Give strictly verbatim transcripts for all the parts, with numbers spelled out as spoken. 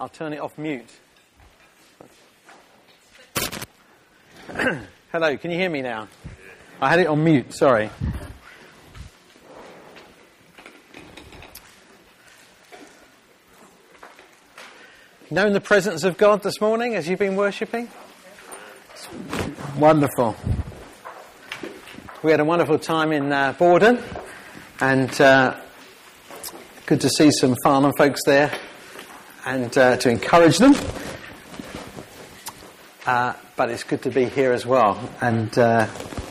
I'll turn it off mute. Hello, can you hear me now? I had it on mute, sorry. You know, in the presence of God this morning as you've been worshipping? It's wonderful. We had a wonderful time in uh, Borden, and uh, good to see some Farnham folks there and uh, to encourage them. Uh, but it's good to be here as well. And uh,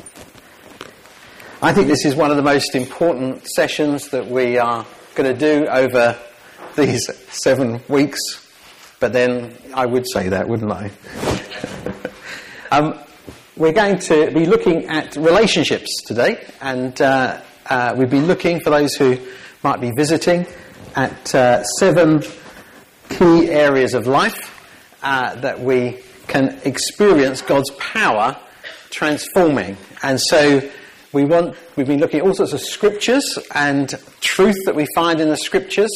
I think this is one of the most important sessions that we are going to do over these seven weeks. But then I would say that, wouldn't I? um, we're going to be looking at relationships today. And uh, uh, we've been looking, for those who might be visiting, at uh, seven key areas of life uh, that we can experience God's power transforming. And so we want, we've been looking at all sorts of scriptures and truth that we find in the scriptures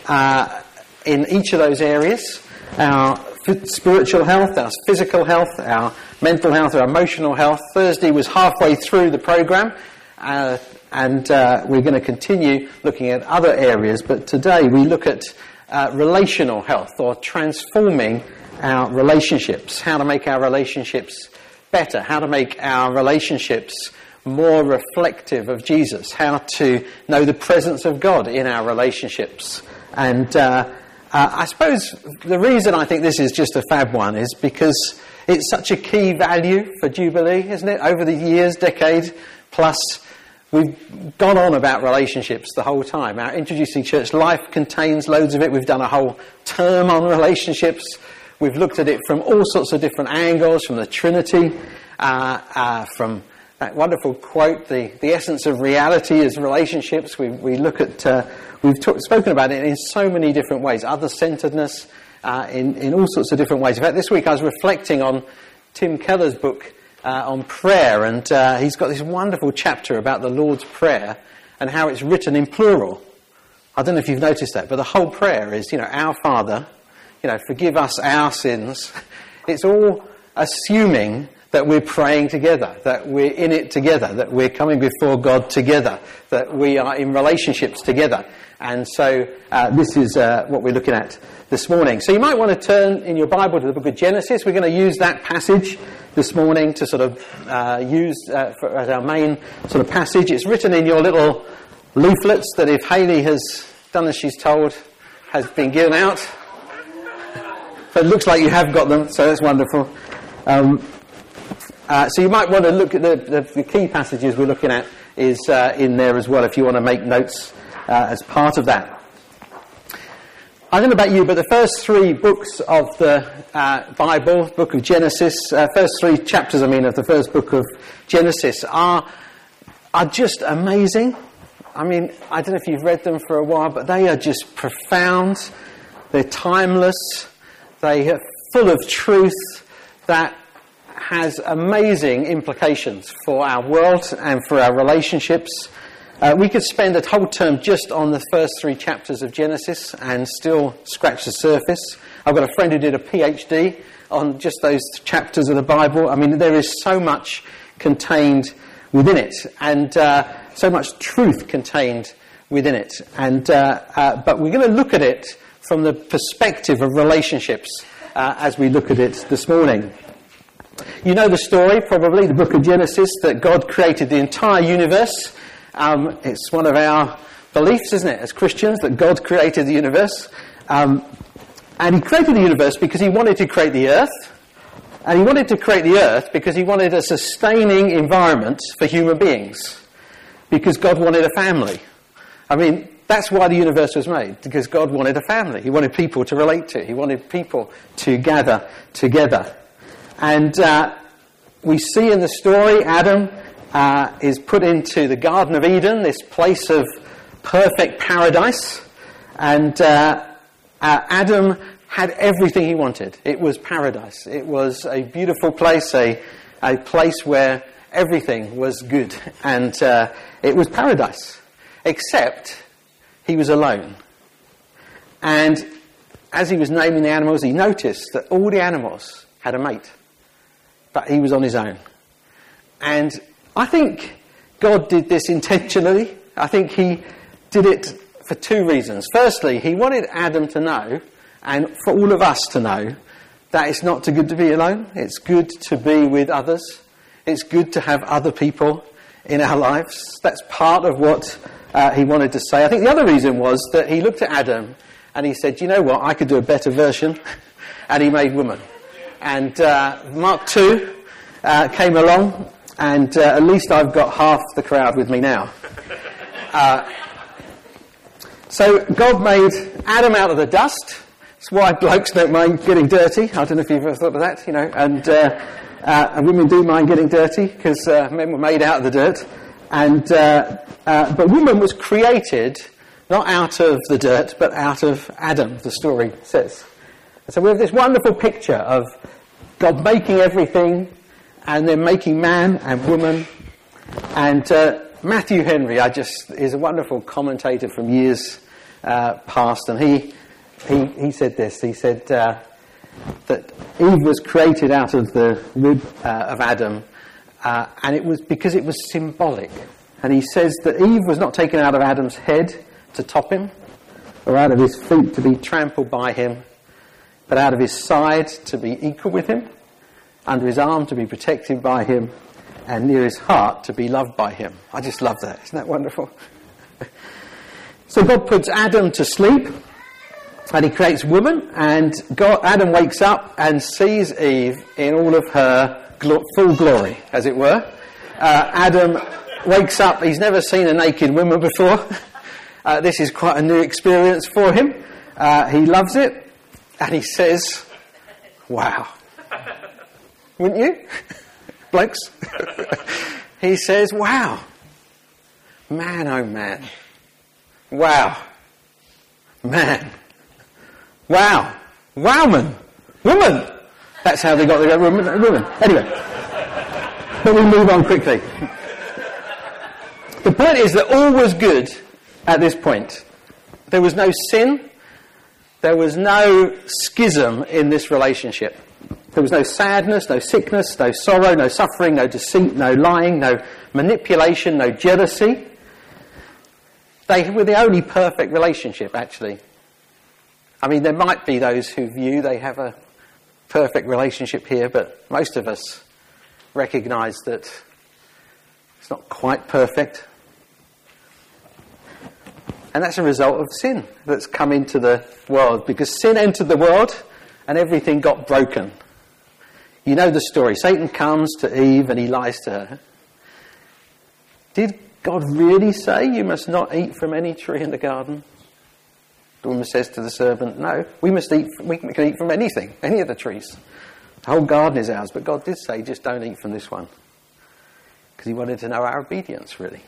uh, in each of those areas. Our spiritual health, our physical health, our mental health, our emotional health. Thursday was halfway through the programme, uh, and uh, we're going to continue looking at other areas. But today we look at uh, relational health, or transforming our relationships, how to make our relationships better, how to make our relationships more reflective of Jesus, how to know the presence of God in our relationships. And uh, uh, I suppose the reason I think this is just a fab one is because it's such a key value for Jubilee, isn't it? Over the years, decade plus, we've gone on about relationships the whole time. Our Introducing Church Life contains loads of it. We've done a whole term on relationships. We've looked at it from all sorts of different angles, from the Trinity, uh, uh, from that wonderful quote, the, the essence of reality is relationships. We, we look at, uh, we've talk, spoken about it in so many different ways, other-centeredness, uh, in, in all sorts of different ways. In fact, this week I was reflecting on Tim Keller's book uh, on prayer, and uh, he's got this wonderful chapter about the Lord's Prayer and how it's written in plural. I don't know if you've noticed that, but the whole prayer is, you know, our Father, you know, forgive us our sins. It's all assuming that we're praying together, that we're in it together, that we're coming before God together, that we are in relationships together. And so uh, this is uh, what we're looking at this morning. So you might want to turn in your Bible to the book of Genesis. We're going to use that passage this morning to sort of uh, use uh, for, as our main sort of passage. It's written in your little leaflets that, if Hayley has done as she's told, has been given out. So it looks like you have got them, so that's wonderful. Um, uh, so you might want to look at the, the, the key passages we're looking at is uh, in there as well, if you want to make notes uh, as part of that. I don't know about you, but the first three books of the uh, Bible, book of Genesis, uh, first three chapters, I mean, of the first book of Genesis are are just amazing. I mean, I don't know if you've read them for a while, but they are just profound. They're timeless. They are full of truth that has amazing implications for our world and for our relationships. Uh, we could spend a whole term just on the first three chapters of Genesis and still scratch the surface. I've got a friend who did a PhD on just those chapters of the Bible. I mean, there is so much contained within it, and uh, so much truth contained within it. And uh, uh, but we're going to look at it from the perspective of relationships uh, as we look at it this morning. You know the story, probably, the book of Genesis, that God created the entire universe. Um, it's one of our beliefs, isn't it, as Christians, that God created the universe. Um, and he created the universe because he wanted to create the earth. And he wanted to create the earth because he wanted a sustaining environment for human beings. Because God wanted a family. I mean, that's why the universe was made, because God wanted a family. He wanted people to relate to. He wanted people to gather together. And uh, we see in the story, Adam uh, is put into the Garden of Eden, this place of perfect paradise. And uh, uh, Adam had everything he wanted. It was paradise. It was a beautiful place, a, a place where everything was good. And uh, it was paradise. Except he was alone. And as he was naming the animals, he noticed that all the animals had a mate, but he was on his own. And I think God did this intentionally. I think he did it for two reasons. Firstly, he wanted Adam to know, and for all of us to know, that it's not too good to be alone. It's good to be with others. It's good to have other people in our lives. That's part of what uh, he wanted to say. I think the other reason was that he looked at Adam and he said, you know what, I could do a better version. And he made woman. And uh, Mark two uh, came along, and uh, at least I've got half the crowd with me now. Uh, so God made Adam out of the dust. That's why blokes don't mind getting dirty. I don't know if you've ever thought of that, you know. And, uh, uh, and women do mind getting dirty because uh, men were made out of the dirt. And uh, uh, but woman was created not out of the dirt, but out of Adam, the story says. And so we have this wonderful picture of God making everything and then making man and woman. And uh, Matthew Henry, I just is a wonderful commentator from years uh, past, and he he he said this. He said uh, that Eve was created out of the rib uh, of Adam, uh, and it was because it was symbolic. And he says that Eve was not taken out of Adam's head to top him, or out of his feet to be trampled by him, but out of his side to be equal with him, under his arm to be protected by him, and near his heart to be loved by him. I just love that. Isn't that wonderful? So God puts Adam to sleep, and he creates woman, and God, Adam wakes up and sees Eve in all of her glo- full glory, as it were. Uh, Adam wakes up, he's never seen a naked woman before. Uh, this is quite a new experience for him. Uh, he loves it, and he says, wow. Wouldn't you? Blokes? He says, wow. Man, oh man. Wow. Man. Wow. Wowman. Woman. That's how they got the woman. woman. Anyway. But we move on quickly. The point is that all was good at this point. There was no sin. There was no schism in this relationship. There was no sadness, no sickness, no sorrow, no suffering, no deceit, no lying, no manipulation, no jealousy. They were the only perfect relationship, actually. I mean, there might be those who view they have a perfect relationship here, but most of us recognise that it's not quite perfect. And that's a result of sin that's come into the world, because sin entered the world and everything got broken. You know the story. Satan comes to Eve and he lies to her. Did God really say you must not eat from any tree in the garden? The woman says to the serpent, no, we must eat, we can eat from anything, any of the trees. The whole garden is ours, but God did say just don't eat from this one. Because he wanted to know our obedience, really.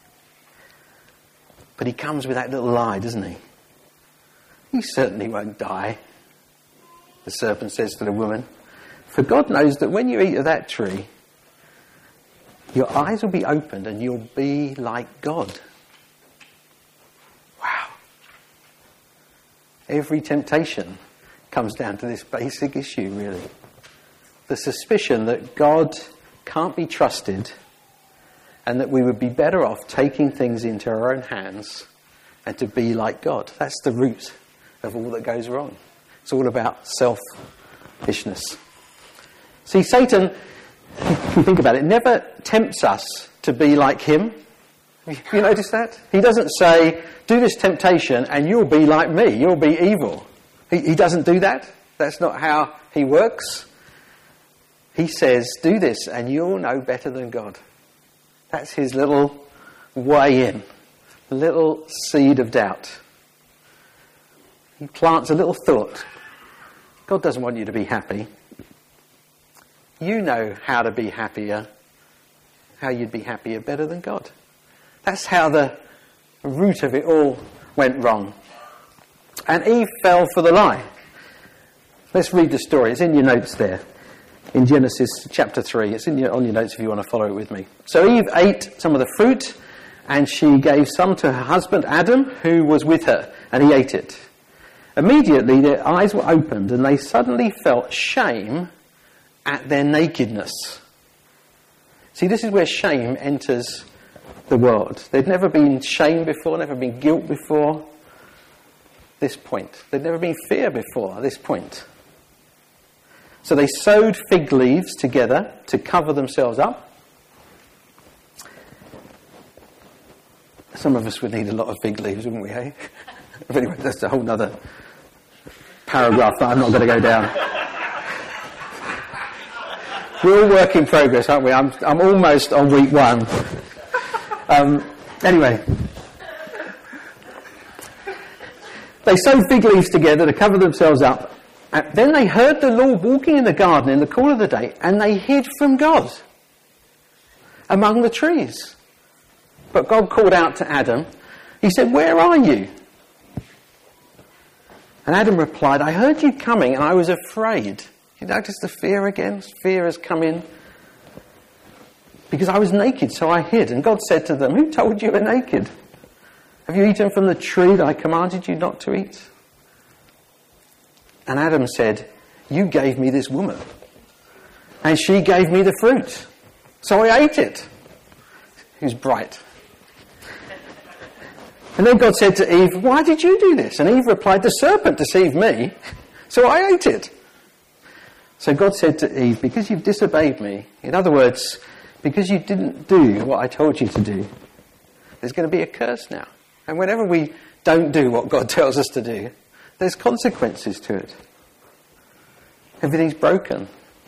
But he comes with that little lie, doesn't he? You certainly won't die, the serpent says to the woman. For God knows that when you eat of that tree, your eyes will be opened and you'll be like God. Wow. Every temptation comes down to this basic issue, really. The suspicion that God can't be trusted and that we would be better off taking things into our own hands and to be like God. That's the root of all that goes wrong. It's all about selfishness. See, Satan, if you think about it, never tempts us to be like him. You notice that? He doesn't say, do this temptation and you'll be like me, you'll be evil. He, he doesn't do that. That's not how he works. He says, do this and you'll know better than God. That's his little way in, little seed of doubt. He plants a little thought. God doesn't want you to be happy. You know how to be happier, how you'd be happier better than God. That's how the root of it all went wrong. And Eve fell for the lie. Let's read the story. It's in your notes there. In Genesis chapter three. It's in your, on your notes if you want to follow it with me. So Eve ate some of the fruit, and she gave some to her husband Adam, who was with her, and he ate it. Immediately their eyes were opened and they suddenly felt shame at their nakedness. See, this is where shame enters the world. They'd never been shame before, never been guilt before this point. They'd never been fear before this point. So they sewed fig leaves together to cover themselves up. Some of us would need a lot of fig leaves, wouldn't we, eh? But anyway, that's a whole other paragraph that I'm not going to go down. We're all work in progress, aren't we? I'm, I'm almost on week one. Um, anyway. They sewed fig leaves together to cover themselves up. And then they heard the Lord walking in the garden in the cool of the day, and they hid from God among the trees. But God called out to Adam. He said, "Where are you?" And Adam replied, "I heard you coming and I was afraid." You notice the fear again? Fear has come in. "Because I was naked, so I hid." And God said to them, "Who told you you were naked? Have you eaten from the tree that I commanded you not to eat?" And Adam said, "You gave me this woman, and she gave me the fruit, so I ate it." He was bright. And then God said to Eve, "Why did you do this?" And Eve replied, "The serpent deceived me, so I ate it." So God said to Eve, "Because you've disobeyed me," in other words, because you didn't do what I told you to do, there's going to be a curse now. And whenever we don't do what God tells us to do, there's consequences to it. Everything's broken.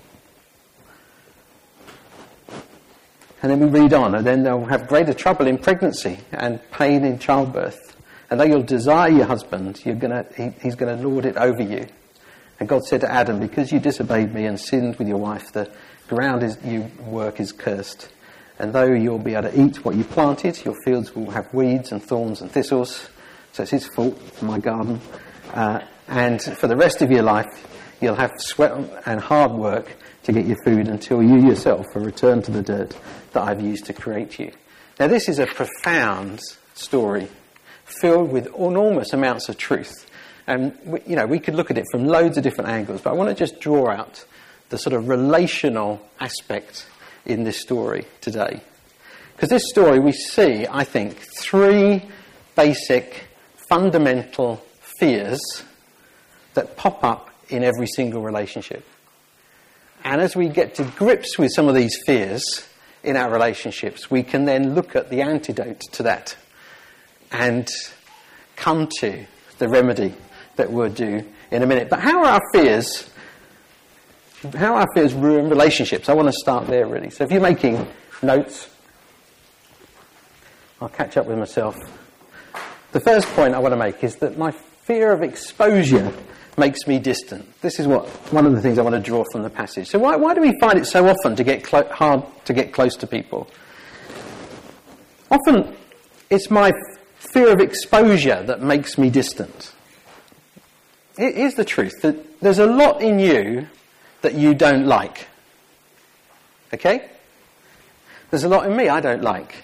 And then we read on, and then they'll have greater trouble in pregnancy and pain in childbirth. And though you'll desire your husband, you're gonna, he, he's going to lord it over you. And God said to Adam, "Because you disobeyed me and sinned with your wife, the ground is, you work is cursed. And though you'll be able to eat what you planted, your fields will have weeds and thorns and thistles." So it's his fault for my garden. Uh, and for the rest of your life, you'll have sweat and hard work to get your food until you yourself are returned to the dirt that I've used to create you. Now this is a profound story filled with enormous amounts of truth. And, we, you know, we could look at it from loads of different angles, but I want to just draw out the sort of relational aspect in this story today. Because this story we see, I think, three basic, fundamental fears that pop up in every single relationship. And as we get to grips with some of these fears in our relationships, we can then look at the antidote to that and come to the remedy that we'll do in a minute. But how are our fears, how are our fears ruin relationships? I want to start there, really. So if you're making notes, I'll catch up with myself. The first point I want to make is that my fear of exposure makes me distant. This is what one of the things I want to draw from the passage. So why, why do we find it so often to get clo- hard to get close to people? Often it's my fear of exposure that makes me distant. Here's the truth, that there's a lot in you that you don't like. Okay? There's a lot in me I don't like.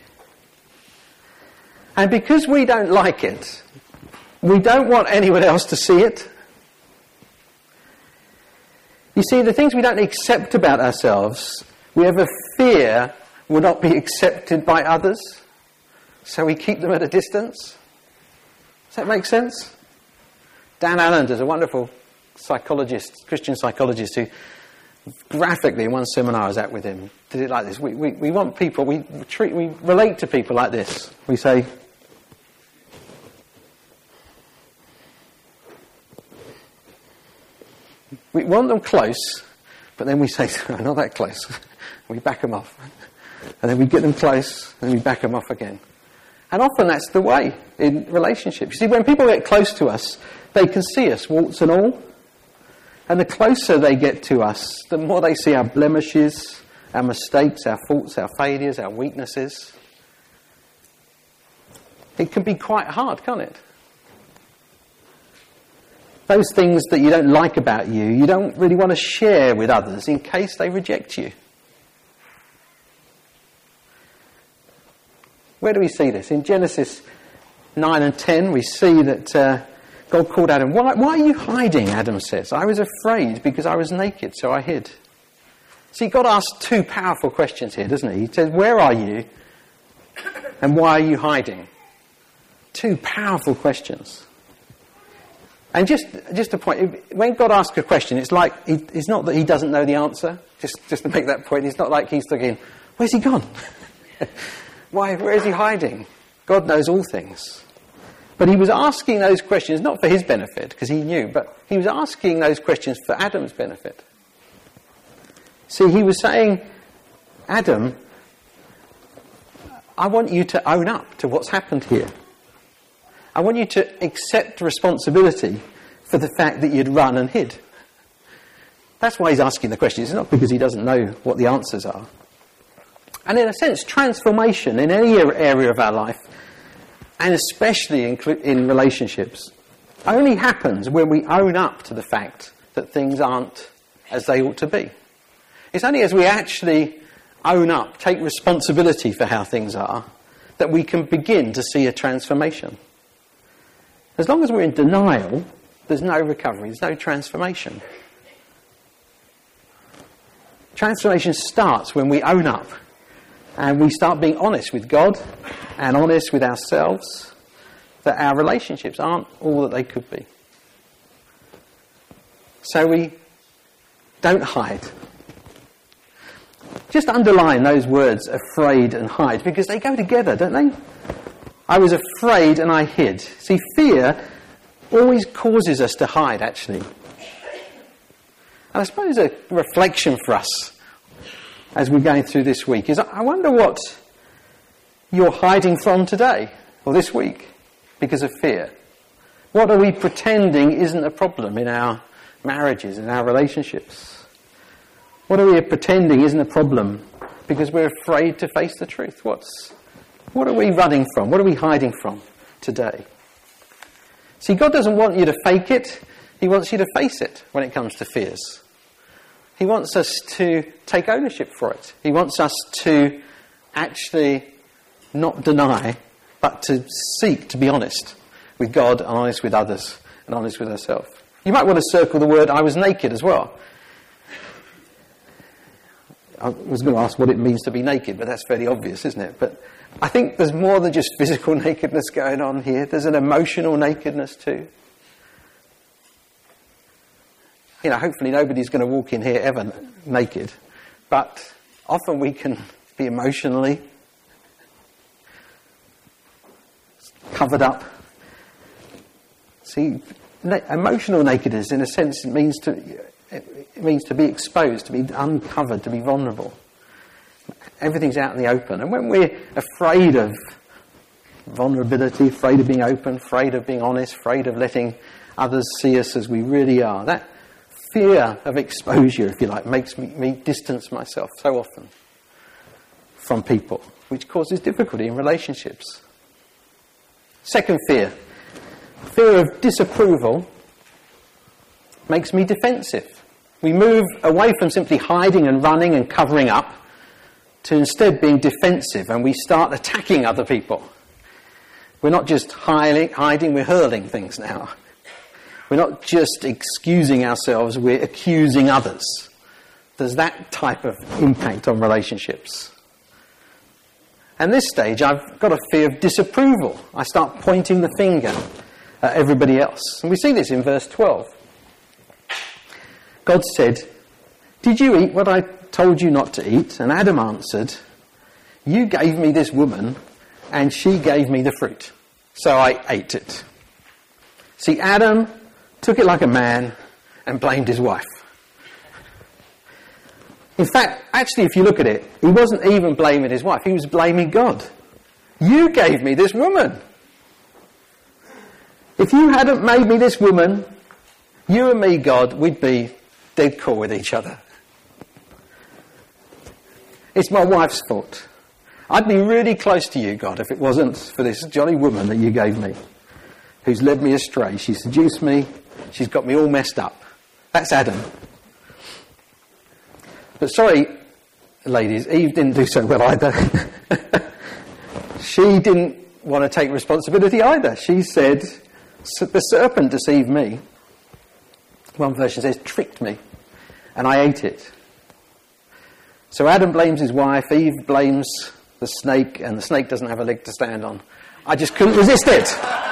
And because we don't like it, we don't want anyone else to see it. You see, the things we don't accept about ourselves, we have a fear will not be accepted by others, so we keep them at a distance. Does that make sense? Dan Allen is a wonderful psychologist, Christian psychologist, who graphically, in one seminar I was at with him, did it like this. We, we, we want people, we treat, we relate to people like this. We say, we want them close, but then we say, not that close. We back them off. And then we get them close, and we back them off again. And often that's the way in relationships. You see, when people get close to us, they can see us, warts and all. And the closer they get to us, the more they see our blemishes, our mistakes, our faults, our failures, our weaknesses. It can be quite hard, can't it? Those things that you don't like about you, you don't really want to share with others in case they reject you. Where do we see this? In Genesis nine and ten, we see that uh, God called Adam. Why, why are you hiding, Adam says. I was afraid because I was naked, so I hid. See, God asks two powerful questions here, doesn't he? He says, where are you? And why are you hiding? Two powerful questions. And just just a point, when God asks a question, it's like, it's not that he doesn't know the answer. Just, just to make that point, it's not like he's thinking, where's he gone? Why, where is he hiding? God knows all things. But he was asking those questions, not for his benefit, because he knew, but he was asking those questions for Adam's benefit. See, he was saying, Adam, I want you to own up to what's happened here. I want you to accept responsibility for the fact that you'd run and hid. That's why he's asking the question. It's not because he doesn't know what the answers are. And in a sense, transformation in any area of our life, and especially in, in relationships, only happens when we own up to the fact that things aren't as they ought to be. It's only as we actually own up, take responsibility for how things are, that we can begin to see a transformation. As long as we're in denial, there's no recovery, there's no transformation. Transformation starts when we own up and we start being honest with God and honest with ourselves that our relationships aren't all that they could be. So we don't hide. Just underline those words, afraid and hide, because they go together, don't they? I was afraid and I hid. See, fear always causes us to hide, actually. And I suppose a reflection for us as we're going through this week is, I wonder what you're hiding from today or this week because of fear. What are we pretending isn't a problem in our marriages, in our relationships? What are we pretending isn't a problem because we're afraid to face the truth? What's, what are we running from? What are we hiding from today? See, God doesn't want you to fake it. He wants you to face it when it comes to fears. He wants us to take ownership for it. He wants us to actually not deny, but to seek to be honest with God and honest with others and honest with ourselves. You might want to circle the word, I was naked as well. I was going to ask what it means to be naked, but that's fairly obvious, isn't it? But I think there's more than just physical nakedness going on here. There's an emotional nakedness too. You know, hopefully nobody's going to walk in here ever naked. But often we can be emotionally covered up. See, na- emotional nakedness, in a sense, it means to it means to be exposed, to be uncovered, to be vulnerable. Everything's out in the open. And when we're afraid of vulnerability, afraid of being open, afraid of being honest, afraid of letting others see us as we really are, that fear of exposure, if you like, makes me, me distance myself so often from people, which causes difficulty in relationships. Second fear, fear of disapproval makes me defensive. We move away from simply hiding and running and covering up to instead being defensive, and we start attacking other people. We're not just hiding, hiding we're hurling things now. We're not just excusing ourselves, we're accusing others. There's that type of impact on relationships. And this stage, I've got a fear of disapproval. I start pointing the finger at everybody else. And we see this in verse twelve. God said, "Did you eat what I told you not to eat?" And Adam answered, "You gave me this woman, and she gave me the fruit. So I ate it." See, Adam took it like a man and blamed his wife. In fact, actually, if you look at it, he wasn't even blaming his wife. He was blaming God. You gave me this woman. If you hadn't made me this woman, you and me, God, we'd be dead cool with each other. It's my wife's fault. I'd be really close to you, God, if it wasn't for this jolly woman that you gave me, who's led me astray. She seduced me. She's got me all messed up. That's Adam. But sorry, ladies, Eve didn't do so well either. She didn't want to take responsibility either. She said, So the serpent deceived me. One version says, tricked me, and I ate it. So Adam blames his wife, Eve blames the snake, and the snake doesn't have a leg to stand on. I just couldn't resist it.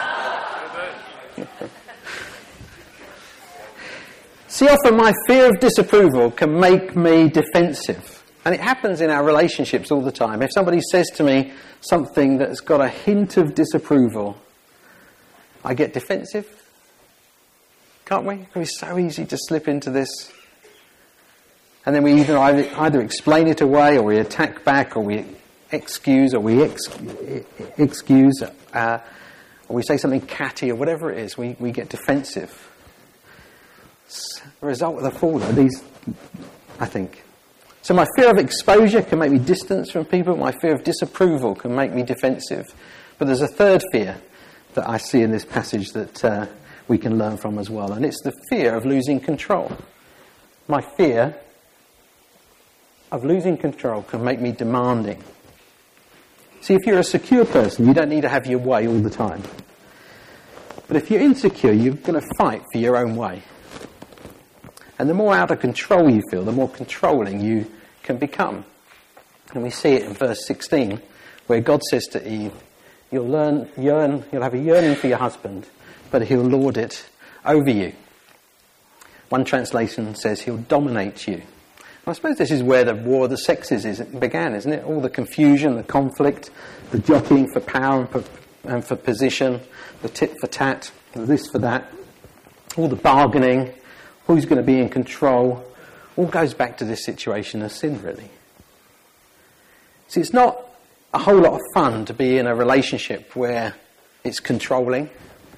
See, often my fear of disapproval can make me defensive. And it happens in our relationships all the time. If somebody says to me something that's got a hint of disapproval, I get defensive. Can't we? It can be so easy to slip into this. And then we either, either explain it away, or we attack back, or we excuse, or we ex- excuse, uh, or we say something catty, or whatever it is. We, we get defensive. It's the result of the fall of these, I think. So my fear of exposure can make me distance from people. My fear of disapproval can make me defensive. But there's a third fear that I see in this passage that uh, we can learn from as well. And it's the fear of losing control. My fear of losing control can make me demanding. See, if you're a secure person, you don't need to have your way all the time. But if you're insecure, you're going to fight for your own way. And the more out of control you feel, the more controlling you can become. And we see it in verse sixteen, where God says to Eve, you'll learn, yearn, you'll have a yearning for your husband, but he'll lord it over you. One translation says he'll dominate you. And I suppose this is where the war of the sexes is, began, isn't it? All the confusion, the conflict, the jockeying for power and for, and for position, the tit for tat, the this for that, all the bargaining, who's going to be in control, all goes back to this situation of sin, really. See, it's not a whole lot of fun to be in a relationship where it's controlling,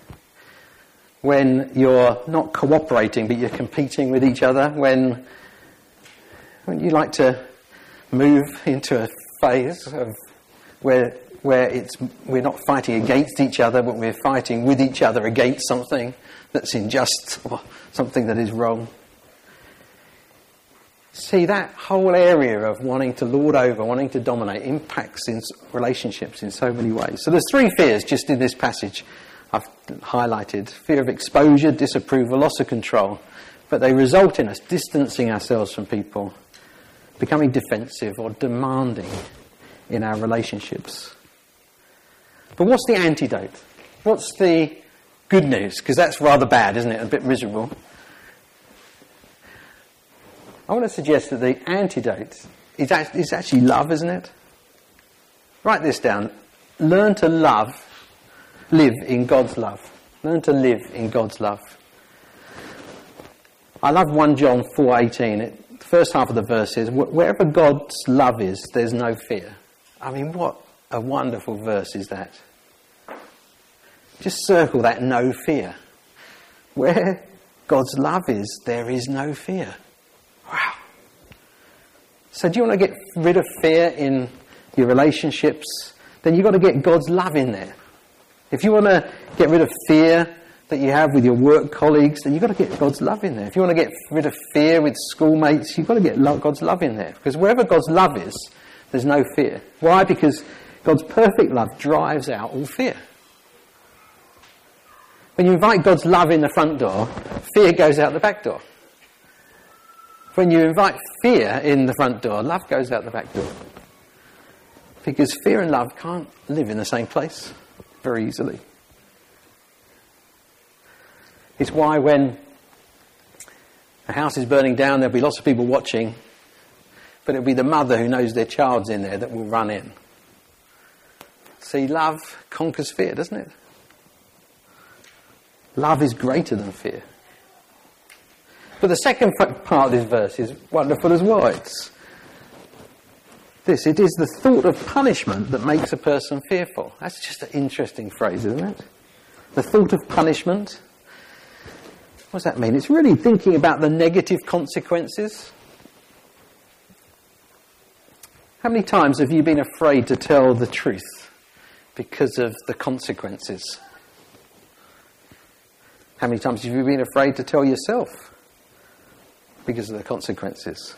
when you're not cooperating but you're competing with each other, when, when you like to move into a phase of where where it's we're not fighting against each other, but we're fighting with each other against something that's unjust or something that is wrong. See, that whole area of wanting to lord over, wanting to dominate, impacts in relationships in so many ways. So there's three fears just in this passage I've highlighted. Fear of exposure, disapproval, loss of control. But they result in us distancing ourselves from people, becoming defensive or demanding in our relationships. But what's the antidote? What's the good news? Because that's rather bad, isn't it? A bit miserable. I want to suggest that the antidote is actually love, isn't it? Write this down. Learn to love, live in God's love. Learn to live in God's love. I love First John four eighteen. It, the first half of the verse is, wherever God's love is, there's no fear. I mean, what a wonderful verse is that. Just circle that, no fear. Where God's love is, there is no fear. Wow. So do you want to get rid of fear in your relationships? Then you've got to get God's love in there. If you want to get rid of fear that you have with your work colleagues, then you've got to get God's love in there. If you want to get rid of fear with schoolmates, you've got to get God's love in there. Because wherever God's love is, there's no fear. Why? Because God's perfect love drives out all fear. When you invite God's love in the front door, fear goes out the back door. When you invite fear in the front door, love goes out the back door. Because fear and love can't live in the same place very easily. It's why when a house is burning down, there'll be lots of people watching, but it'll be the mother who knows their child's in there that will run in. See, love conquers fear, doesn't it? Love is greater than fear. But the second part of this verse is wonderful as well. It's this, it is the thought of punishment that makes a person fearful. That's just an interesting phrase, isn't it? The thought of punishment. What does that mean? It's really thinking about the negative consequences. How many times have you been afraid to tell the truth because of the consequences? How many times have you been afraid to tell yourself because of the consequences?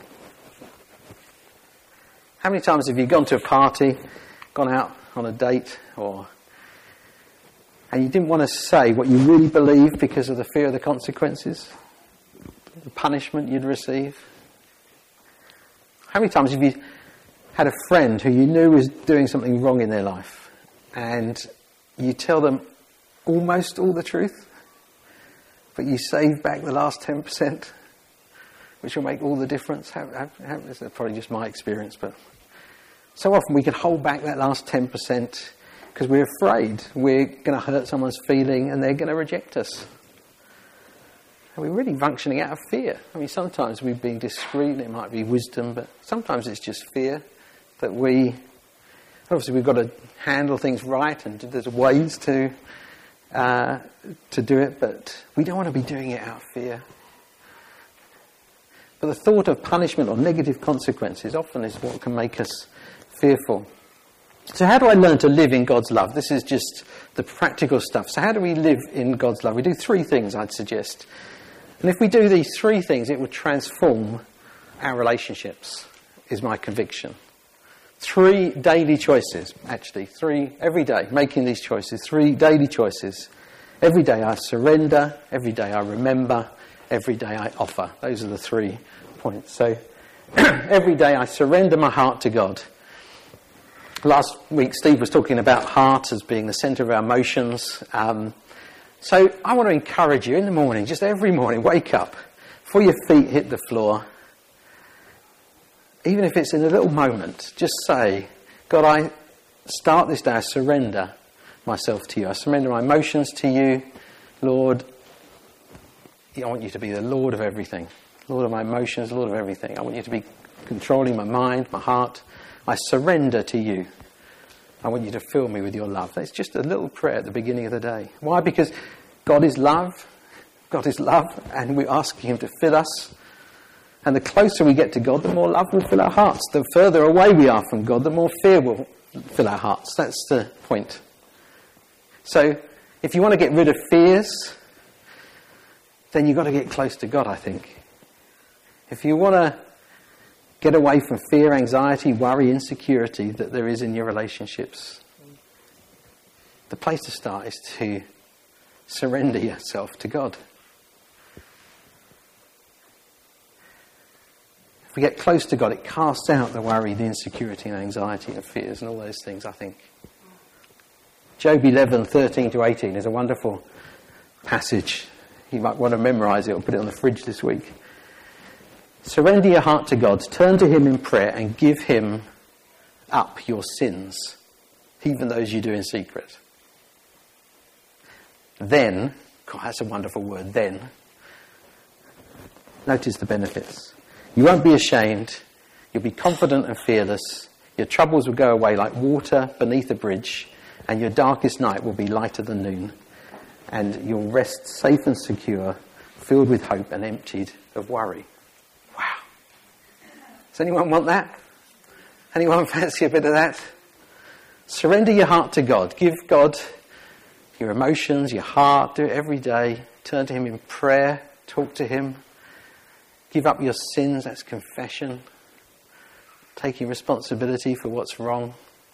How many times have you gone to a party, gone out on a date, or and you didn't want to say what you really believed because of the fear of the consequences, the punishment you'd receive? How many times have you had a friend who you knew was doing something wrong in their life, and you tell them almost all the truth, but you save back the last ten percent, which will make all the difference? How, how, how, this is probably just my experience, but so often we can hold back that last ten percent because we're afraid we're going to hurt someone's feeling and they're going to reject us. And we're really functioning out of fear. I mean, sometimes we're being discreet and it might be wisdom, but sometimes it's just fear that we... Obviously, we've got to handle things right, and there's ways to uh, to do it, but we don't want to be doing it out of fear. But the thought of punishment or negative consequences often is what can make us fearful. So how do I learn to live in God's love? This is just the practical stuff. So how do we live in God's love? We do three things, I'd suggest. And if we do these three things, it will transform our relationships, is my conviction. Three daily choices, actually. Three, every day, making these choices. Three daily choices. Every day I surrender. Every day I remember. Every day I offer. Those are the three points. So, every day I surrender my heart to God. Last week, Steve was talking about heart as being the centre of our emotions. Um, so, I want to encourage you in the morning, just every morning, wake up, before your feet hit the floor. Even if it's in a little moment, just say, God, I start this day, I surrender myself to you. I surrender my emotions to you. Lord, I want you to be the Lord of everything. Lord of my emotions, Lord of everything. I want you to be controlling my mind, my heart. I surrender to you. I want you to fill me with your love. That's just a little prayer at the beginning of the day. Why? Because God is love. God is love, and we're asking him to fill us. And the closer we get to God, the more love will fill our hearts. The further away we are from God, the more fear will fill our hearts. That's the point. So, if you want to get rid of fears, then you've got to get close to God, I think. If you want to get away from fear, anxiety, worry, insecurity that there is in your relationships, the place to start is to surrender yourself to God. If we get close to God, it casts out the worry, the insecurity and anxiety and fears and all those things, I think. Job eleven, thirteen to eighteen is a wonderful passage. You might want to memorise it or put it on the fridge this week. Surrender your heart to God, turn to him in prayer and give him up your sins, even those you do in secret. Then, God, that's a wonderful word, then. Notice the benefits. You won't be ashamed. You'll be confident and fearless. Your troubles will go away like water beneath a bridge, and your darkest night will be lighter than noon. And you'll rest safe and secure, filled with hope and emptied of worry. Wow. Does anyone want that? Anyone fancy a bit of that? Surrender your heart to God. Give God your emotions, your heart. Do it every day. Turn to him in prayer. Talk to him. Give up your sins, that's confession. Taking responsibility for what's wrong.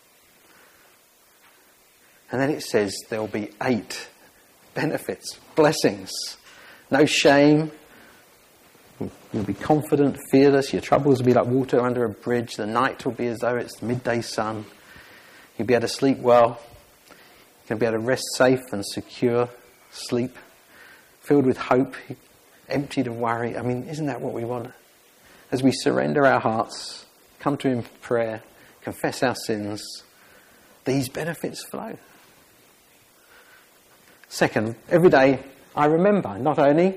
And then it says there will be eight benefits, blessings. No shame. You'll be confident, fearless. Your troubles will be like water under a bridge. The night will be as though it's the midday sun. You'll be able to sleep well. You'll be able to rest safe and secure. Sleep. Filled with hope. Emptied of worry. I mean, isn't that what we want? As we surrender our hearts, come to him in prayer, confess our sins, these benefits flow. Second, every day I remember, not only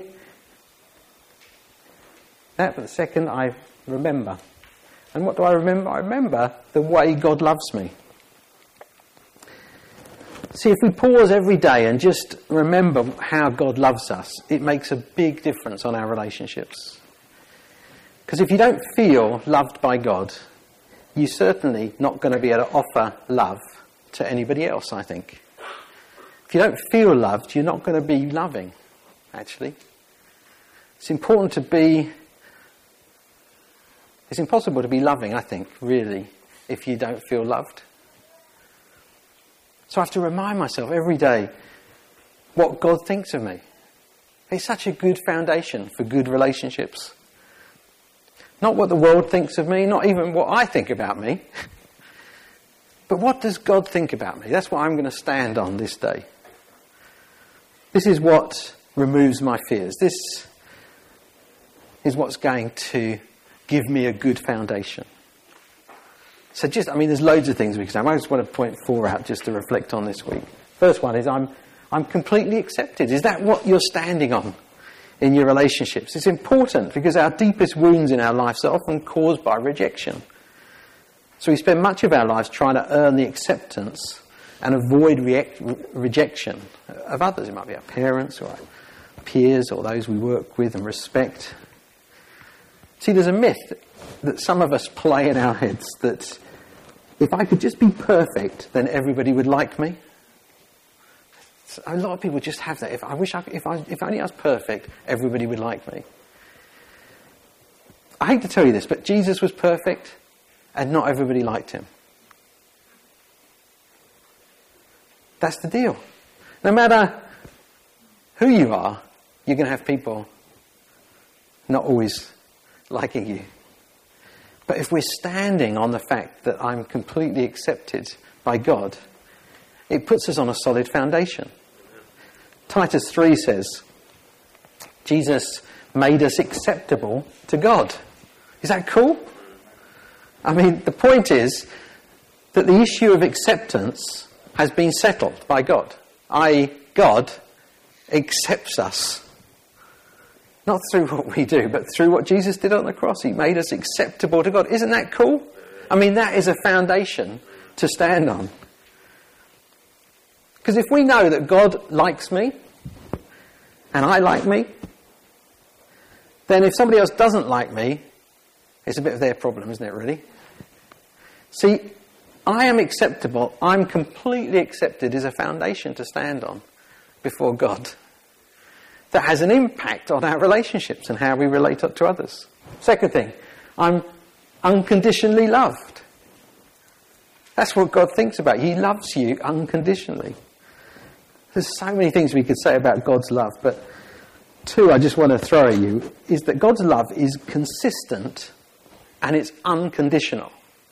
that, but second, I remember. And what do I remember? I remember the way God loves me. See, if we pause every day and just remember how God loves us, it makes a big difference on our relationships. Because if you don't feel loved by God, you're certainly not going to be able to offer love to anybody else, I think. If you don't feel loved, you're not going to be loving, actually. It's important to be... It's impossible to be loving, I think, really, if you don't feel loved. So I have to remind myself every day, what God thinks of me. It's such a good foundation for good relationships. Not what the world thinks of me, not even what I think about me, but what does God think about me? That's what I'm going to stand on this day. This is what removes my fears. This is what's going to give me a good foundation. So just, I mean, there's loads of things we can say. I just want to point four out just to reflect on this week. First one is I'm I'm completely accepted. Is that what you're standing on in your relationships? It's important because our deepest wounds in our lives are often caused by rejection. So we spend much of our lives trying to earn the acceptance and avoid react, re- rejection of others. It might be our parents or our peers or those we work with and respect. See, there's a myth that some of us play in our heads that if I could just be perfect, then everybody would like me. So a lot of people just have that. If I wish I, if I, if only I was perfect, everybody would like me. I hate to tell you this, but Jesus was perfect, and not everybody liked him. That's the deal. No matter who you are, you're going to have people not always liking you. But if we're standing on the fact that I'm completely accepted by God, it puts us on a solid foundation. Titus three says, Jesus made us acceptable to God. Is that cool? I mean, the point is that the issue of acceptance has been settled by God. that is, God accepts us. Not through what we do, but through what Jesus did on the cross. He made us acceptable to God. Isn't that cool? I mean, that is a foundation to stand on. Because if we know that God likes me, and I like me, then if somebody else doesn't like me, it's a bit of their problem, isn't it, really? See, I am acceptable, I'm completely accepted is a foundation to stand on before God that has an impact on our relationships and how we relate to others. Second thing, I'm unconditionally loved. That's what God thinks about. He loves you unconditionally. There's so many things we could say about God's love, but two I just want to throw at you is that God's love is consistent and it's unconditional.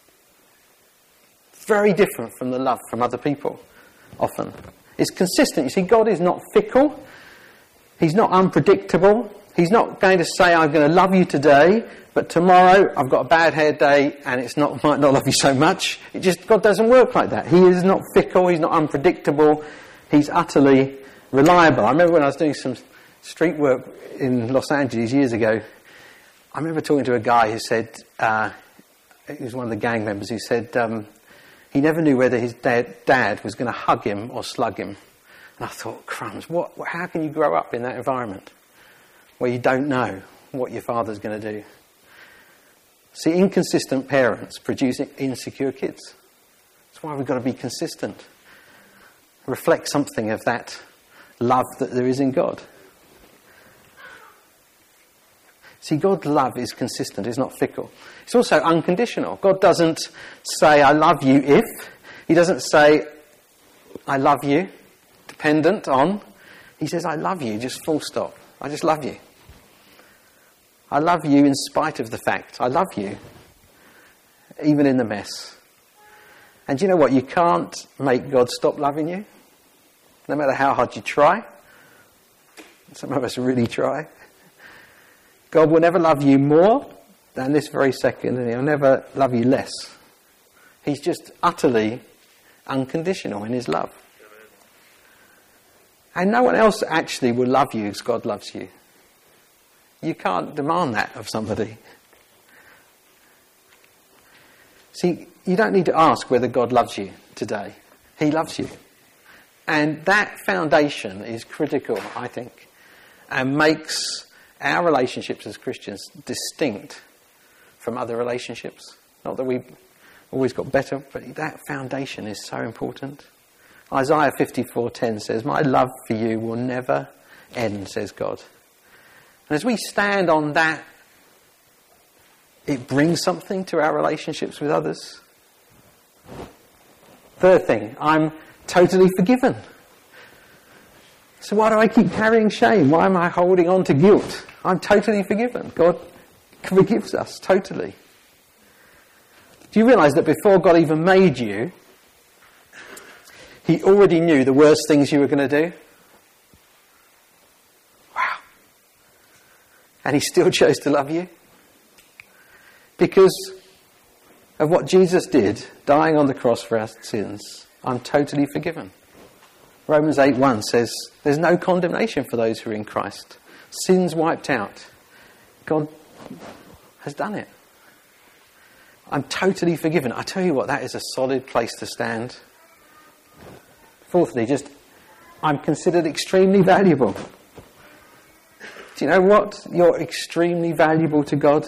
It's very different from the love from other people, often. It's consistent. You see, God is not fickle. He's not unpredictable. He's not going to say, I'm going to love you today, but tomorrow I've got a bad hair day and it's not might not love you so much. It just, God doesn't work like that. He is not fickle. He's not unpredictable. He's utterly reliable. I remember when I was doing some street work in Los Angeles years ago, I remember talking to a guy who said, uh, he was one of the gang members, who said um, he never knew whether his dad, dad was going to hug him or slug him. And I thought, crumbs, what, what, how can you grow up in that environment where you don't know what your father's going to do? See, inconsistent parents produce insecure kids. That's why we've got to be consistent. Reflect something of that love that there is in God. See, God's love is consistent, it's not fickle. It's also unconditional. God doesn't say, I love you if. He doesn't say, I love you, dependent on. He says, I love you, just full stop. I just love you. I love you in spite of the fact. I love you, even in the mess. And do you know what? You can't make God stop loving you, no matter how hard you try. Some of us really try. God will never love you more than this very second, and he'll never love you less. He's just utterly unconditional in his love. And no one else actually will love you as God loves you. You can't demand that of somebody. See, you don't need to ask whether God loves you today. He loves you. And that foundation is critical, I think, and makes our relationships as Christians distinct from other relationships. Not that we've always got better, but that foundation is so important. Isaiah fifty-four ten says, my love for you will never end, says God. And as we stand on that, it brings something to our relationships with others. Third thing, I'm totally forgiven. So why do I keep carrying shame? Why am I holding on to guilt? I'm totally forgiven. God forgives us totally. Do you realise that before God even made you, he already knew the worst things you were going to do? Wow. And he still chose to love you? Because of what Jesus did, dying on the cross for our sins, I'm totally forgiven. Romans eight one says, there's no condemnation for those who are in Christ. Sin's wiped out. God has done it. I'm totally forgiven. I tell you what, that is a solid place to stand. Fourthly, just, I'm considered extremely valuable. Do you know what? You're extremely valuable to God.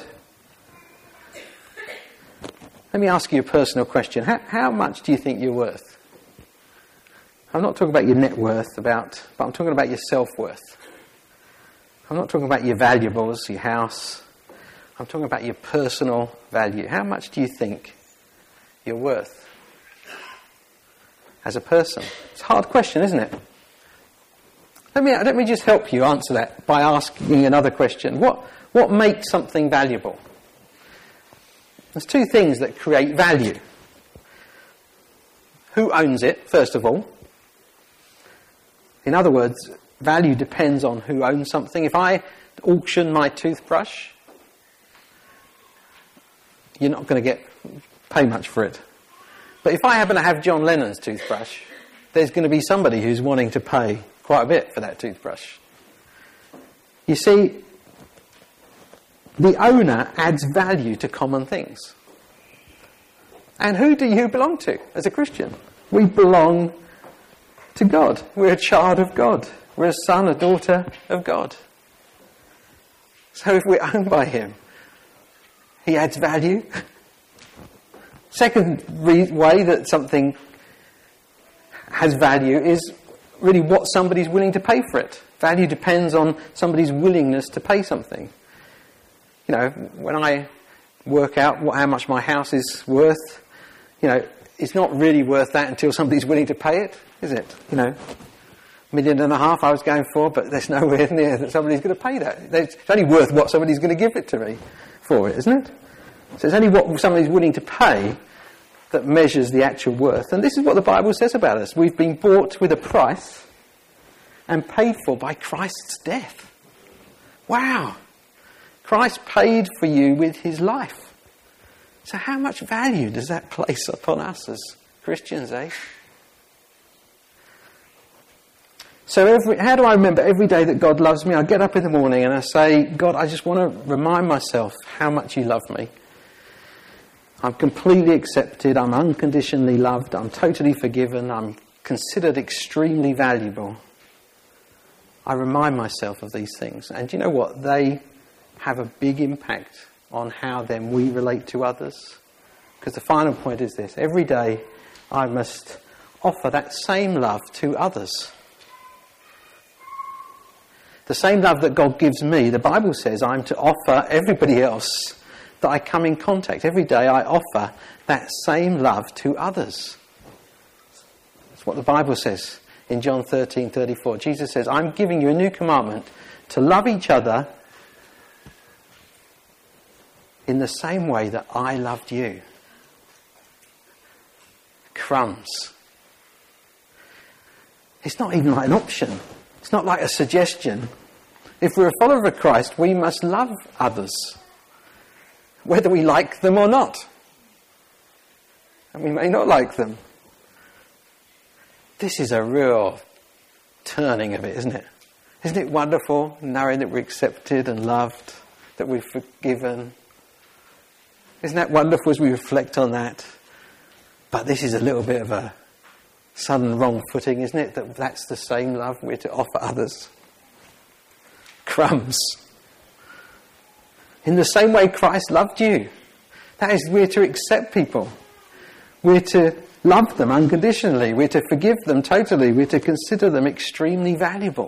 Let me ask you a personal question. How, how much do you think you're worth? I'm not talking about your net worth, about, but I'm talking about your self-worth. I'm not talking about your valuables, your house. I'm talking about your personal value. How much do you think you're worth as a person? It's a hard question, isn't it? Let me, let me just help you answer that by asking another question. What, what makes something valuable? There's two things that create value. Who owns it, first of all? In other words, value depends on who owns something. If I auction my toothbrush, you're not going to get pay much for it. But if I happen to have John Lennon's toothbrush, there's going to be somebody who's wanting to pay quite a bit for that toothbrush. You see, the owner adds value to common things. And who do you belong to as a Christian? We belong to God. We're a child of God. We're a son, a daughter of God. So if we're owned by him, he adds value. Second re- way that something has value is really what somebody's willing to pay for it. Value depends on somebody's willingness to pay something. You know, when I work out what, how much my house is worth, you know, it's not really worth that until somebody's willing to pay it, is it? You know, a million and a half I was going for, but there's nowhere near that somebody's going to pay that. It's only worth what somebody's going to give it to me for it, isn't it? So it's only what somebody's willing to pay that measures the actual worth. And this is what the Bible says about us. We've been bought with a price and paid for by Christ's death. Wow! Christ paid for you with his life. So how much value does that place upon us as Christians, eh? So every, how do I remember every day that God loves me? I get up in the morning and I say, God, I just want to remind myself how much you love me. I'm completely accepted. I'm unconditionally loved. I'm totally forgiven. I'm considered extremely valuable. I remind myself of these things. And do you know what? They have a big impact on how then we relate to others. Because the final point is this. Every day I must offer that same love to others. The same love that God gives me, the Bible says I'm to offer everybody else that I come in contact. Every day I offer that same love to others. That's what the Bible says in John thirteen thirty-four. Jesus says, I'm giving you a new commandment to love each other in the same way that I loved you. Crumbs. It's not even like an option. It's not like a suggestion. If we're a follower of Christ, we must love others, whether we like them or not. And we may not like them. This is a real turning of it, isn't it? Isn't it wonderful knowing that we're accepted and loved, that we're forgiven? Isn't that wonderful as we reflect on that? But this is a little bit of a sudden wrong footing, isn't it? That that's the same love we're to offer others. Crumbs. In the same way Christ loved you. That is, we're to accept people. We're to love them unconditionally. We're to forgive them totally. We're to consider them extremely valuable.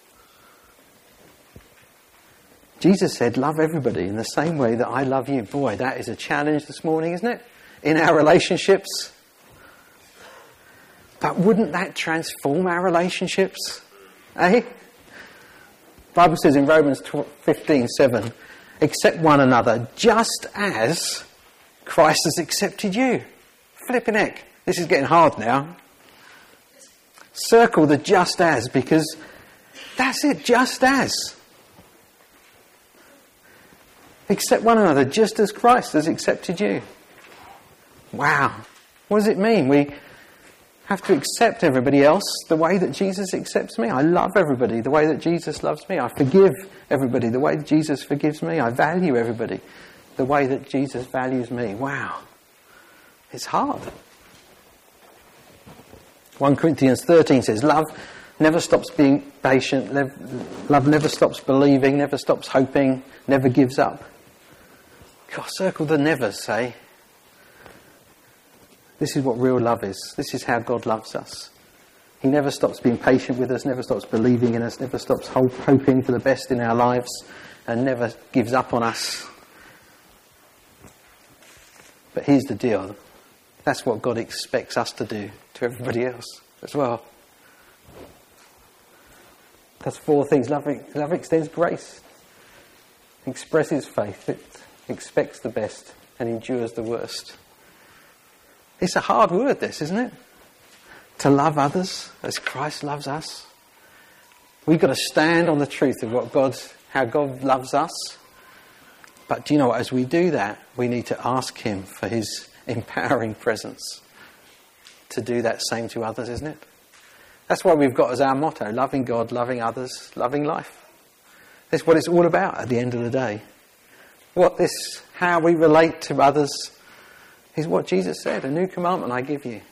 Jesus said, love everybody in the same way that I love you. Boy, that is a challenge this morning, isn't it? In our relationships. But wouldn't that transform our relationships? Eh? The Bible says in Romans fifteen seven, accept one another just as Christ has accepted you. Flipping heck. This is getting hard now. Circle the just as, because that's it, just as. Accept one another just as Christ has accepted you. Wow. What does it mean? We have to accept everybody else the way that Jesus accepts me. I love everybody the way that Jesus loves me. I forgive everybody the way that Jesus forgives me. I value everybody the way that Jesus values me. Wow. It's hard. First Corinthians thirteen says, love never stops being patient. Love never stops believing, never stops hoping, never gives up. God, circle the never, say. This is what real love is. This is how God loves us. He never stops being patient with us, never stops believing in us, never stops hope, hoping for the best in our lives, and never gives up on us. But here's the deal. That's what God expects us to do to everybody else as well. That's four things. Love, love extends grace, expresses faith, it expects the best, and endures the worst. It's a hard word, this, isn't it? To love others as Christ loves us. We've got to stand on the truth of what God, how God loves us. But do you know what? As we do that, we need to ask him for his empowering presence to do that same to others, isn't it? That's what we've got as our motto: loving God, loving others, loving life. That's what it's all about at the end of the day. What this, how we relate to others, is what Jesus said: a new commandment I give you.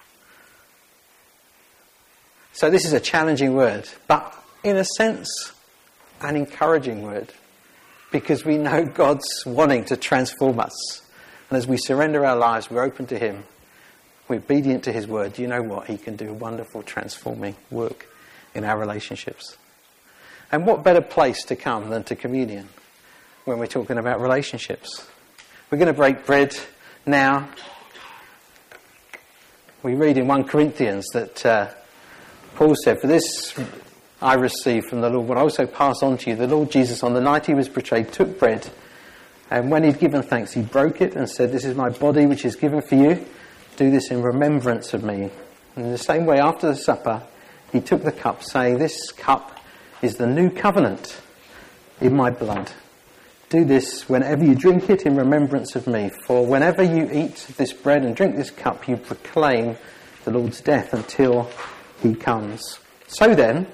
So this is a challenging word, but in a sense, an encouraging word, because we know God's wanting to transform us. And as we surrender our lives, we're open to him, we're obedient to his word. Do you know what? He can do wonderful transforming work in our relationships. And what better place to come than to communion when we're talking about relationships? We're going to break bread now. We read in First Corinthians that uh, Paul said, for this I received from the Lord what I also pass on to you. The Lord Jesus, on the night he was betrayed, took bread, and when he'd given thanks, he broke it and said, this is my body which is given for you. Do this in remembrance of me. And in the same way, after the supper, he took the cup, saying, this cup is the new covenant in my blood. Do this whenever you drink it in remembrance of me. For whenever you eat this bread and drink this cup, you proclaim the Lord's death until he comes. So then,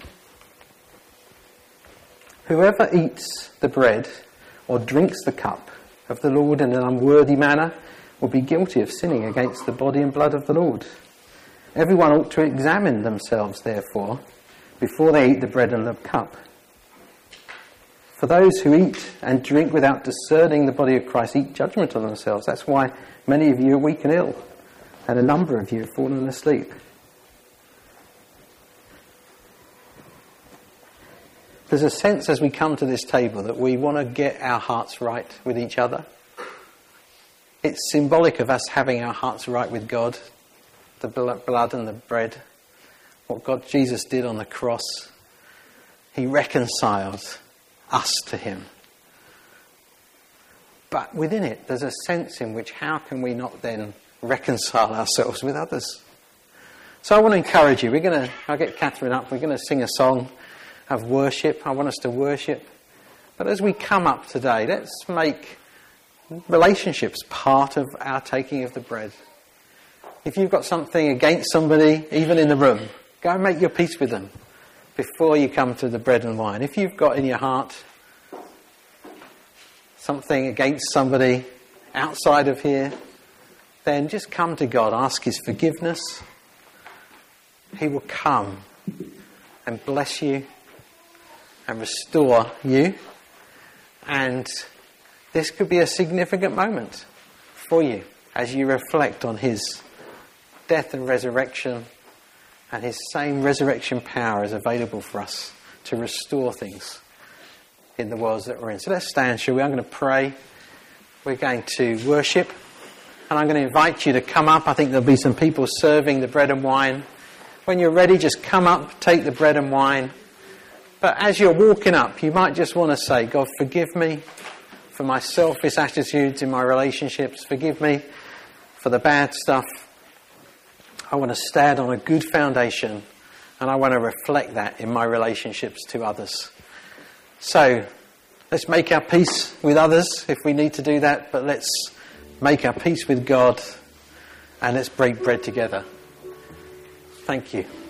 whoever eats the bread or drinks the cup of the Lord in an unworthy manner will be guilty of sinning against the body and blood of the Lord. Everyone ought to examine themselves, therefore, before they eat the bread and the cup. For those who eat and drink without discerning the body of Christ eat judgment on themselves. That's why many of you are weak and ill, and a number of you have fallen asleep. There's a sense as we come to this table that we want to get our hearts right with each other. It's symbolic of us having our hearts right with God, the blood and the bread. What God, Jesus did on the cross. He reconciled us to him. But within it, there's a sense in which how can we not then reconcile ourselves with others? So I want to encourage you. We're going to, I'll get Catherine up. We're going to sing a song of worship. I want us to worship. But as we come up today, let's make relationships part of our taking of the bread. If you've got something against somebody, even in the room, go and make your peace with them before you come to the bread and wine. If you've got in your heart something against somebody outside of here, then just come to God, ask his forgiveness. He will come and bless you and restore you. And this could be a significant moment for you as you reflect on his death and resurrection, and his same resurrection power is available for us to restore things in the worlds that we're in. So let's stand, shall we? I'm going to pray. We're going to worship. And I'm going to invite you to come up. I think there'll be some people serving the bread and wine. When you're ready, just come up, take the bread and wine. But as you're walking up, you might just want to say, God, forgive me for my selfish attitudes in my relationships. Forgive me for the bad stuff. I want to stand on a good foundation, and I want to reflect that in my relationships to others. So, let's make our peace with others if we need to do that, but let's make our peace with God, and let's break bread together. Thank you.